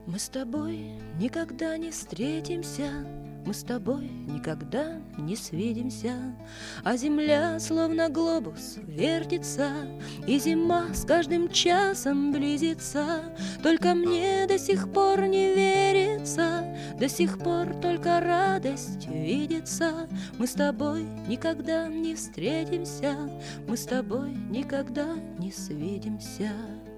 Мы с тобой никогда не встретимся, мы с тобой никогда не свидимся, а земля, словно глобус, вертится, и зима с каждым часом близится. Только мне до сих пор не верится, до сих пор только радость видится. Мы с тобой никогда не встретимся, мы с тобой никогда не свидимся.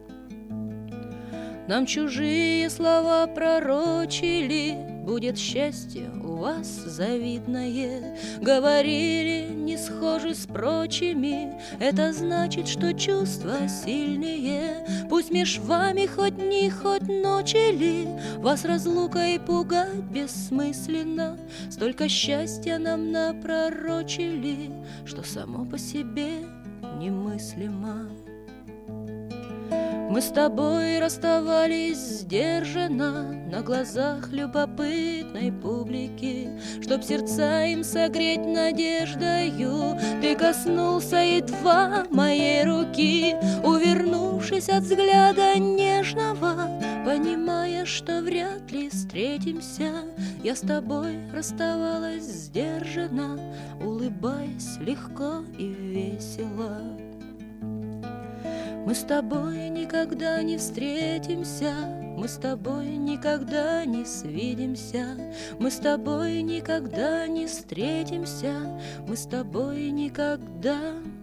Нам чужие слова пророчили: будет счастье у вас завидное. Говорили, не схожи с прочими, это значит, что чувства сильные. Пусть меж вами хоть дни, хоть ночи ли, вас разлукой пугать бессмысленно. Столько счастья нам напророчили, что само по себе немыслимо. Мы с тобой расставались сдержанно на глазах любопытной публики, чтоб сердца им согреть надеждою. Ты коснулся едва моей руки, увернувшись от взгляда нежного, понимая, что вряд ли встретимся. Я с тобой расставалась сдержанно, улыбаясь легко и весело. Мы с тобой никогда не встретимся, мы с тобой никогда не свидимся, мы с тобой никогда не встретимся, мы с тобой никогда